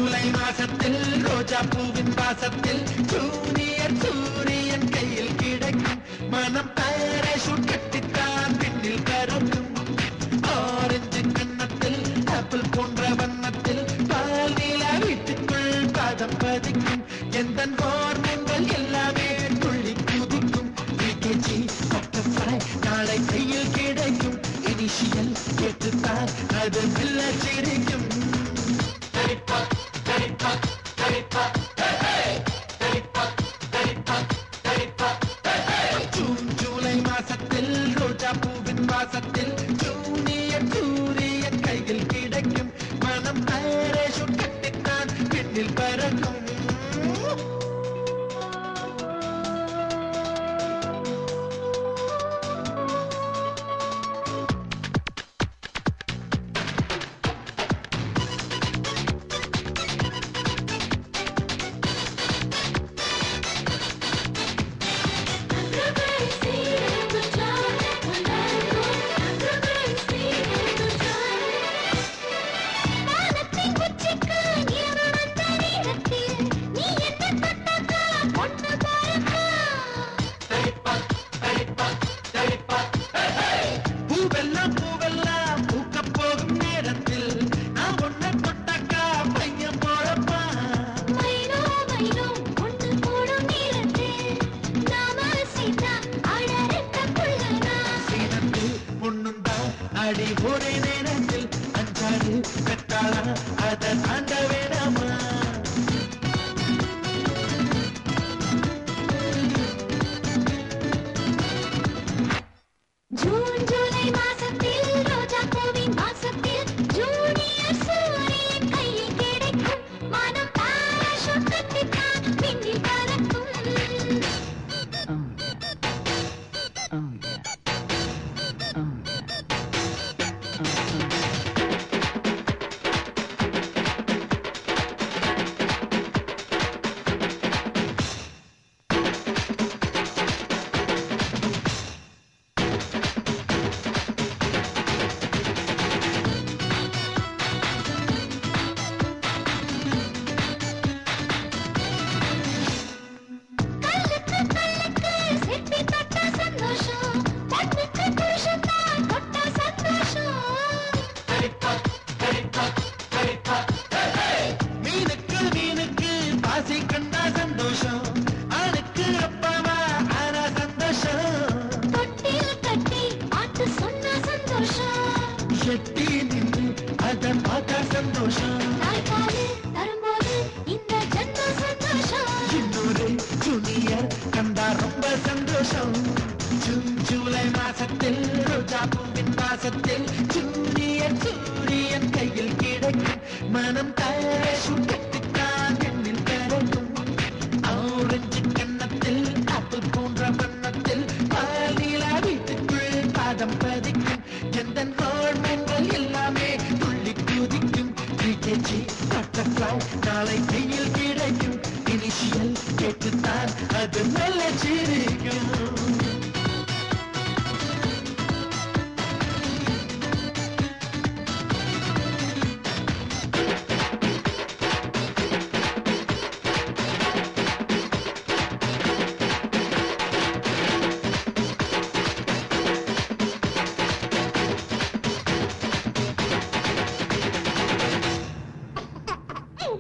ஜூலை மாசத்தில் ரோஜா பூவின் வாசத்தில் ஜூனியர் சூரியன் கையில் கிடைக்கும் மனம் பாராசூட் கட்டித்தான் பின்னில் பறக்கும் ஆரஞ்சு கன்னத்தில் ஆப்பிள் போன்ற வண்ணத்தில் பால் நிலா வீட்டுக்குள் பாதம் பதிக்கும் எந்த ஹார்மோன்கள் எல்லாமே துள்ளி குதிக்கும் பிகேஜி பட்டர்ஃப்ளை நாளை கையில் கிடைக்கும் இனிஷியல் கேட்டுத்தான் அது மெல்ல சிரிக்கும் ஜூன் ஜூலை மாசத்தில் ரோஜா பூவின் வாசத்தில் ஜூனியர் சூரியன் கையில் கிடைக்கும் மனம் பாராசூட் கட்டித்தான் பின்னில் பறக்கும் அடி ஒரே நேரத்தில் அஞ்சாறு பெற்றாளா அதை தாண்ட வேணாமா ஜூன் ஜூலை மாசத்தில் ரோஜா பூவின் வாசத்தில் ஜூனியர் சூரியன் கையில் கிடைக்கும் மனம் பாராசூட் கட்டித்தான் பின்னில் பறக்கும் ஜூலை மாசத்தில் ரோஜா பூவின் வாசத்தில் ஜூனியர் சூரியன் கையில் கிடைக்கும் மனம் பாராசூட் கட்டித்தான் பின்னில் பறக்கும் ஆரஞ்சு கன்னத்தில் ஆப்பிள் போன்ற வண்ணத்தில் பால் நிலா வீட்டுக்குள் பாதம் பதிக்கும் எந்த ஹார்மோன்கள் எல்லாமே துள்ளி குதிக்கும் பிகேஜி பட்டர்ஃப்ளை நாளை கையில் கிடைக்கும் இனிஷியல் கேட்டுத்தான் அது மெல்ல சிரிக்கும்